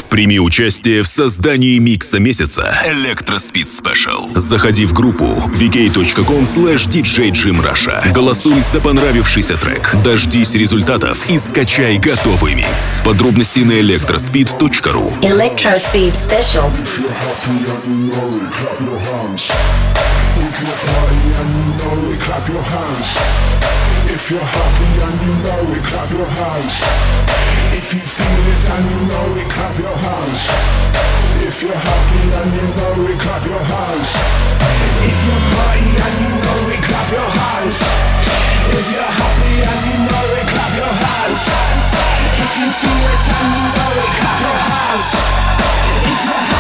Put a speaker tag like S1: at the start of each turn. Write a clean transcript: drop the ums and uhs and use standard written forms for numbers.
S1: Прими участие в создании микса месяца Electrospeed Special. Заходи в группу vk.com/DJ Jim Russia. Голосуй за понравившийся трек. Дождись результатов и скачай готовый микс. Подробности на electrospeed.ru.
S2: Electrospeed Special.
S3: If you're party and you know it, clap your hands. If you're happy and you know it, clap your hands. If you feel it and you know it, clap your hands. If you're happy and you know it, clap your hands. If you're party and you know it, clap your hands. If you're happy and you know it, clap your hands. If you feel it and you know it, clap your hands. If you're